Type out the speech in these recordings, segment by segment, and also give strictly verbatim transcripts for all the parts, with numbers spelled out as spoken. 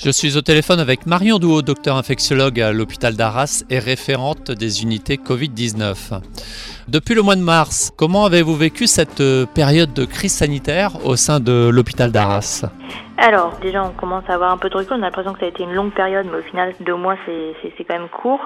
Je suis au téléphone avec Marion Douault, docteur infectiologue à l'hôpital d'Arras et référente des unités covid dix-neuf. Depuis le mois de mars, comment avez-vous vécu cette période de crise sanitaire au sein de l'hôpital d'Arras ? Alors, déjà, on commence à avoir un peu de recul. On a l'impression que ça a été une longue période, mais au final, deux mois, c'est, c'est, c'est quand même court.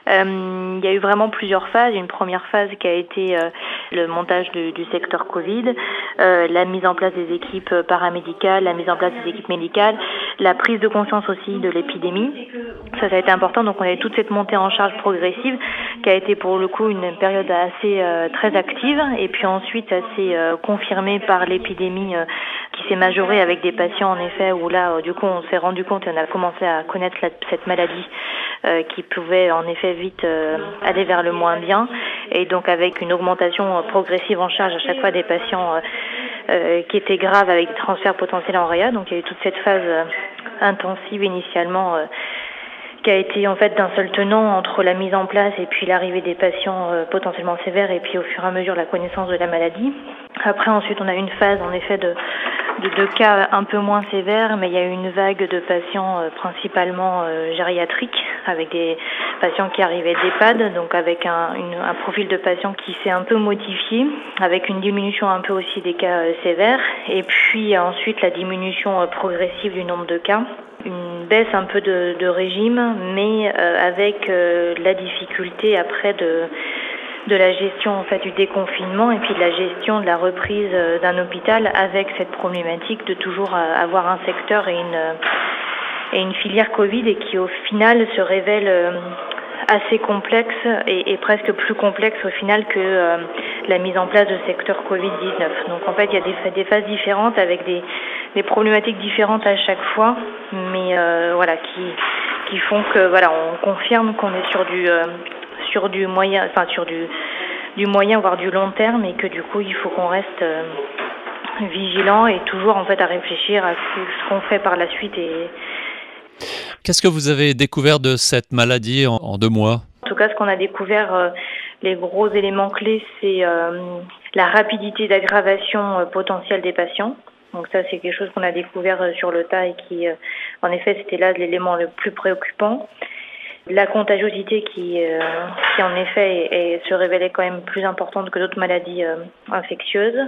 Euh, il y a eu vraiment plusieurs phases. Une première phase qui a été euh, le montage du, du secteur Covid, euh, la mise en place des équipes paramédicales, la mise en place des équipes médicales, la prise de conscience aussi de l'épidémie. Ça, ça a été important. Donc, on avait toute cette montée en charge progressive qui a été pour le coup une période assez euh, très active et puis ensuite assez euh, confirmée par l'épidémie euh, qui s'est majorée avec des patients en effet où là euh, du coup on s'est rendu compte et on a commencé à connaître la, cette maladie euh, qui pouvait en effet vite euh, aller vers le moins bien et donc avec une augmentation euh, progressive en charge à chaque fois des patients euh, euh, qui étaient graves avec des transferts potentiels en réa. Donc il y a eu toute cette phase euh, intensive initialement euh, qui a été en fait d'un seul tenant entre la mise en place et puis l'arrivée des patients euh, potentiellement sévères et puis au fur et à mesure la connaissance de la maladie. Après ensuite on a eu une phase en effet de de, de cas un peu moins sévères, mais il y a eu une vague de patients euh, principalement euh, gériatriques avec des patients qui arrivaient d'EHPAD, donc avec un, une, un profil de patients qui s'est un peu modifié, avec une diminution un peu aussi des cas euh, sévères et puis euh, ensuite la diminution euh, progressive du nombre de cas. Une baisse un peu de, de régime, mais euh, avec euh, la difficulté après de, de la gestion en fait du déconfinement et puis de la gestion de la reprise euh, d'un hôpital avec cette problématique de toujours euh, avoir un secteur et une, euh, et une filière Covid et qui au final se révèle euh, assez complexe et, et presque plus complexe au final que euh, la mise en place de secteur covid dix-neuf. Donc en fait il y a des, des phases différentes avec des des problématiques différentes à chaque fois, mais euh, voilà, qui qui font que voilà, on confirme qu'on est sur du euh, sur du moyen, enfin sur du du moyen voire du long terme, et que du coup il faut qu'on reste euh, vigilant et toujours en fait à réfléchir à ce, ce qu'on fait par la suite. Et qu'est-ce que vous avez découvert de cette maladie en, en deux mois ? En tout cas, ce qu'on a découvert, euh, les gros éléments clés, c'est euh, la rapidité d'aggravation euh, potentielle des patients. Donc ça, c'est quelque chose qu'on a découvert sur le tas et qui, euh, en effet, c'était là l'élément le plus préoccupant. La contagiosité qui, euh, qui en effet, est, est, se révélait quand même plus importante que d'autres maladies euh, infectieuses.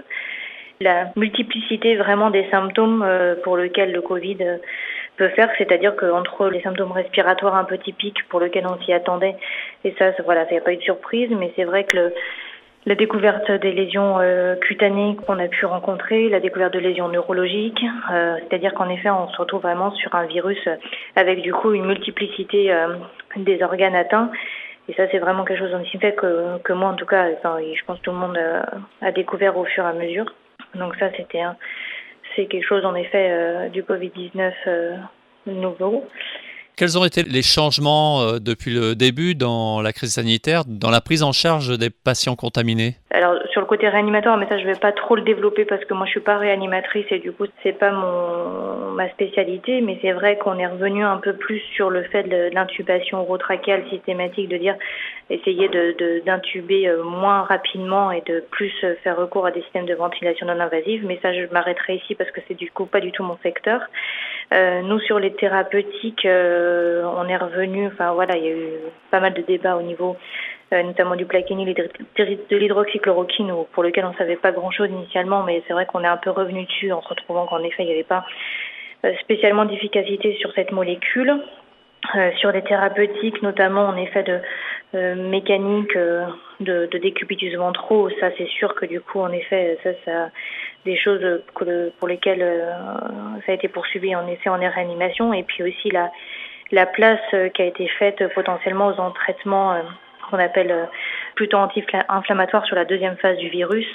La multiplicité vraiment des symptômes euh, pour lesquels le Covid euh, peut faire, c'est-à-dire qu'entre les symptômes respiratoires un peu typiques pour lesquels on s'y attendait, et ça, ça voilà, ça n'y a pas eu de surprise, mais c'est vrai que le La découverte des lésions euh, cutanées qu'on a pu rencontrer, la découverte de lésions neurologiques, euh, c'est-à-dire qu'en effet, on se retrouve vraiment sur un virus avec du coup une multiplicité euh, des organes atteints. Et ça, c'est vraiment quelque chose aussi fait que, que moi, en tout cas, enfin, je pense que tout le monde a, a découvert au fur et à mesure. Donc ça, c'était un, c'est quelque chose en effet euh, du covid dix-neuf euh, nouveau. Quels ont été les changements euh, depuis le début dans la crise sanitaire, dans la prise en charge des patients contaminés ? Alors sur le côté réanimatoire, mais ça je vais pas trop le développer parce que moi je suis pas réanimatrice et du coup c'est pas mon ma spécialité, mais c'est vrai qu'on est revenu un peu plus sur le fait de l'intubation orotrachéale systématique, de dire essayer de, de d'intuber moins rapidement et de plus faire recours à des systèmes de ventilation non invasive, mais ça je m'arrêterai ici parce que c'est du coup pas du tout mon secteur. Euh, nous sur les thérapeutiques, euh, on est revenu, enfin voilà, il y a eu pas mal de débats au niveau euh, notamment du plaquenil et de l'hydroxychloroquine pour lequel on ne savait pas grand-chose initialement, mais c'est vrai qu'on est un peu revenu dessus en se retrouvant qu'en effet il n'y avait pas euh, spécialement d'efficacité sur cette molécule. Euh, sur les thérapeutiques, notamment en effet de euh, mécanique euh, de, de décubitus ventraux, ça c'est sûr que du coup en effet ça, ça des choses que le, pour lesquelles euh, ça a été poursuivi en essai en réanimation, et puis aussi la la place euh, qui a été faite euh, potentiellement aux traitements euh, qu'on appelle euh, plutôt anti-inflammatoires sur la deuxième phase du virus,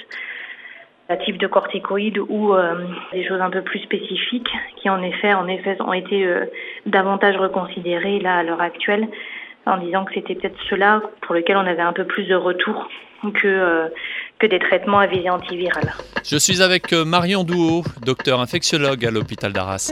un type de corticoïdes ou euh, des choses un peu plus spécifiques qui en effet, en effet ont été euh, davantage reconsidérées là à l'heure actuelle, en disant que c'était peut-être ceux-là pour lesquels on avait un peu plus de retour que, euh, que des traitements à visée antivirale. Je suis avec Marion Douault, docteur infectiologue à l'hôpital d'Arras.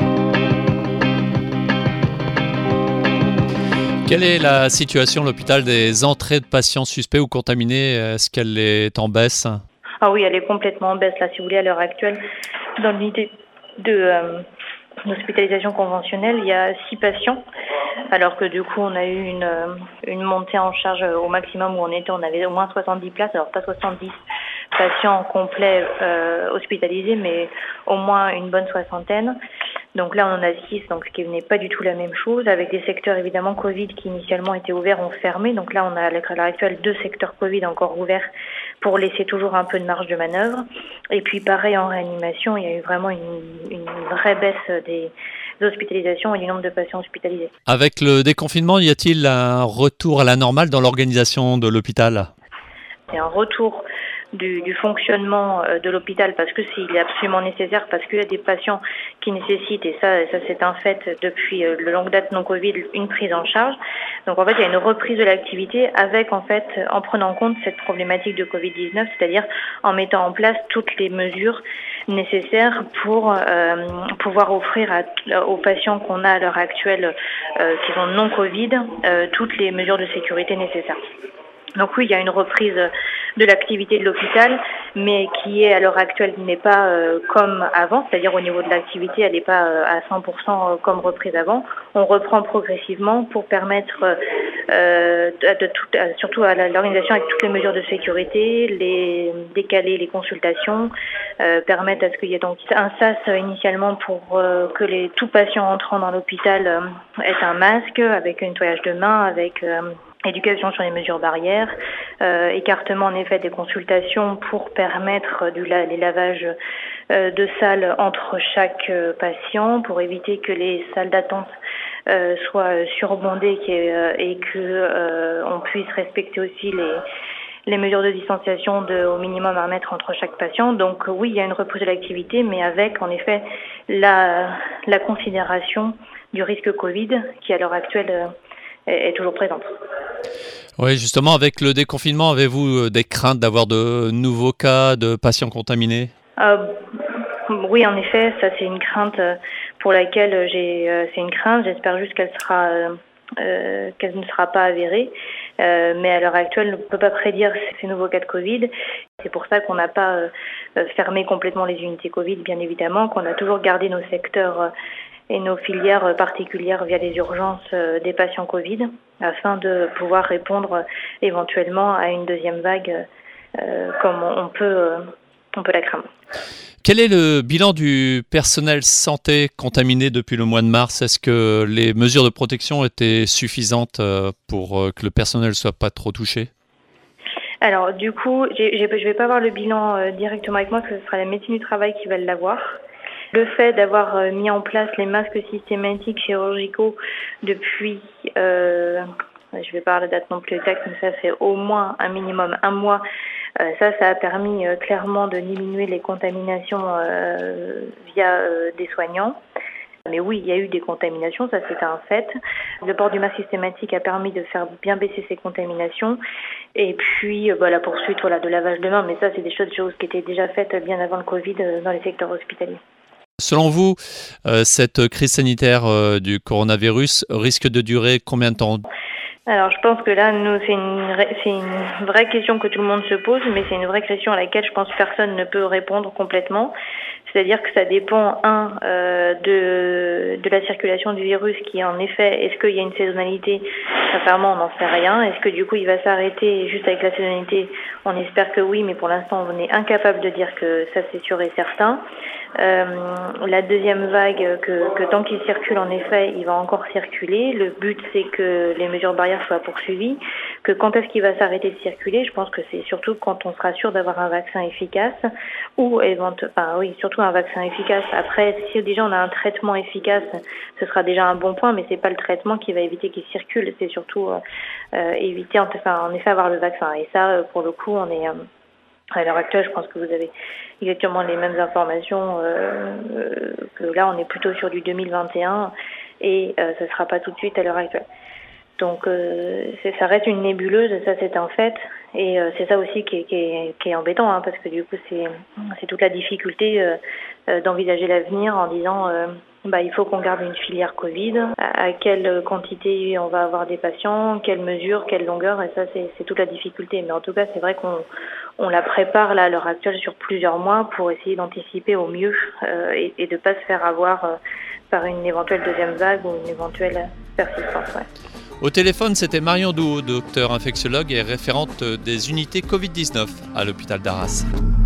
Quelle est la situation à l'hôpital des entrées de patients suspects ou contaminés ? Est-ce qu'elle est en baisse ? Ah oui, elle est complètement en baisse là, si vous voulez, à l'heure actuelle. Dans l'unité de, euh, d'hospitalisation conventionnelle, il y a six patients, alors que du coup on a eu une, une montée en charge au maximum où on était, on avait au moins soixante-dix places, alors pas soixante-dix patients complets euh, hospitalisés, mais au moins une bonne soixantaine. Donc là, on en a six, donc ce qui n'est pas du tout la même chose, avec des secteurs évidemment Covid qui initialement étaient ouverts ont fermé. Donc là, on a à l'heure actuelle deux secteurs Covid encore ouverts pour laisser toujours un peu de marge de manœuvre. Et puis pareil en réanimation, il y a eu vraiment une, une vraie baisse des hospitalisations et du nombre de patients hospitalisés. Avec le déconfinement, y a-t-il un retour à la normale dans l'organisation de l'hôpital ? C'est un retour Du, du fonctionnement de l'hôpital parce que s'il est absolument nécessaire, parce qu'il y a des patients qui nécessitent, et ça, ça c'est un fait depuis le longue date non Covid, une prise en charge. Donc en fait, il y a une reprise de l'activité avec en fait, en prenant en compte cette problématique de covid dix-neuf, c'est-à-dire en mettant en place toutes les mesures nécessaires pour euh, pouvoir offrir à, aux patients qu'on a à l'heure actuelle, euh, qui sont non Covid, euh, toutes les mesures de sécurité nécessaires. Donc oui, il y a une reprise de l'activité de l'hôpital, mais qui est à l'heure actuelle n'est pas euh, comme avant, c'est-à-dire au niveau de l'activité, elle n'est pas euh, à cent pour cent comme reprise avant. On reprend progressivement pour permettre, euh, de, de tout, surtout à l'organisation avec toutes les mesures de sécurité, les décaler les consultations, euh, permettre à ce qu'il y ait donc un S A S initialement pour euh, que les tout patients entrant dans l'hôpital euh, aient un masque avec un nettoyage de mains, avec euh, éducation sur les mesures barrières, euh, écartement en effet des consultations pour permettre du la, les lavages euh, de salles entre chaque euh, patient, pour éviter que les salles d'attente euh, soient surbondées et, euh, et que euh, on puisse respecter aussi les les mesures de distanciation de au minimum un mètre entre chaque patient. Donc oui, il y a une reprise de l'activité, mais avec en effet la la considération du risque Covid qui à l'heure actuelle euh, est toujours présente. Oui, justement, avec le déconfinement, avez-vous des craintes d'avoir de nouveaux cas de patients contaminés ? euh, Oui, en effet, ça c'est une crainte pour laquelle j'ai. Euh, c'est une crainte. J'espère juste qu'elle sera, euh, qu'elle ne sera pas avérée. Euh, mais à l'heure actuelle, on ne peut pas prédire ces nouveaux cas de Covid. C'est pour ça qu'on n'a pas euh, fermé complètement les unités Covid, bien évidemment, qu'on a toujours gardé nos secteurs. Euh, et nos filières particulières via les urgences des patients Covid, afin de pouvoir répondre éventuellement à une deuxième vague euh, comme on peut, on peut la craindre. Quel est le bilan du personnel santé contaminé depuis le mois de mars ? Est-ce que les mesures de protection étaient suffisantes pour que le personnel ne soit pas trop touché ? Alors du coup, j'ai, j'ai, je ne vais pas avoir le bilan euh, directement avec moi, parce que ce sera la médecine du travail qui va l'avoir. Le fait d'avoir mis en place les masques systématiques chirurgicaux depuis, euh, je ne vais pas avoir la date non plus exacte, mais ça fait au moins un minimum un mois. Euh, ça, ça a permis euh, clairement de diminuer les contaminations euh, via euh, des soignants. Mais oui, il y a eu des contaminations, ça c'est un fait. Le port du masque systématique a permis de faire bien baisser ces contaminations. Et puis bah, la poursuite voilà, de lavage de mains, mais ça c'est des choses, choses qui étaient déjà faites bien avant le Covid dans les secteurs hospitaliers. Selon vous, euh, cette crise sanitaire euh, du coronavirus risque de durer combien de temps ? Alors je pense que là, nous, c'est une, c'est une vraie question que tout le monde se pose, mais c'est une vraie question à laquelle je pense que personne ne peut répondre complètement. C'est-à-dire que ça dépend, un, euh, de, de la circulation du virus qui, en effet, est-ce qu'il y a une saisonnalité ? Sincèrement, on n'en sait rien. Est-ce que du coup, il va s'arrêter juste avec la saisonnalité ? On espère que oui, mais pour l'instant, on est incapable de dire que ça, c'est sûr et certain. Euh, la deuxième vague, que, que tant qu'il circule, en effet, il va encore circuler. Le but, c'est que les mesures barrières soient poursuivies. Que quand est-ce qu'il va s'arrêter de circuler ? Je pense que c'est surtout quand on sera sûr d'avoir un vaccin efficace ou éventuellement, enfin oui, surtout un vaccin efficace. Après, si déjà on a un traitement efficace, ce sera déjà un bon point, mais c'est pas le traitement qui va éviter qu'il circule, c'est surtout euh, éviter, enfin, en effet, avoir le vaccin. Et ça, pour le coup, on est euh, à l'heure actuelle, je pense que vous avez exactement les mêmes informations. Euh, euh, que là, on est plutôt sur du deux mille vingt et un et euh, ce sera pas tout de suite à l'heure actuelle. Donc euh, c'est, ça reste une nébuleuse, ça c'est un fait, et euh, c'est ça aussi qui est, qui est, qui est embêtant, hein, parce que du coup c'est, c'est toute la difficulté euh, euh, d'envisager l'avenir en disant euh, bah, il faut qu'on garde une filière Covid, à, à quelle quantité on va avoir des patients, quelle mesure, quelle longueur, et ça c'est, c'est toute la difficulté. Mais en tout cas c'est vrai qu'on on la prépare là à l'heure actuelle sur plusieurs mois pour essayer d'anticiper au mieux euh, et, et de pas se faire avoir euh, par une éventuelle deuxième vague ou une éventuelle persistance. Ouais. Au téléphone, c'était Marion Douaud, docteur infectiologue et référente des unités covid dix-neuf à l'hôpital d'Arras.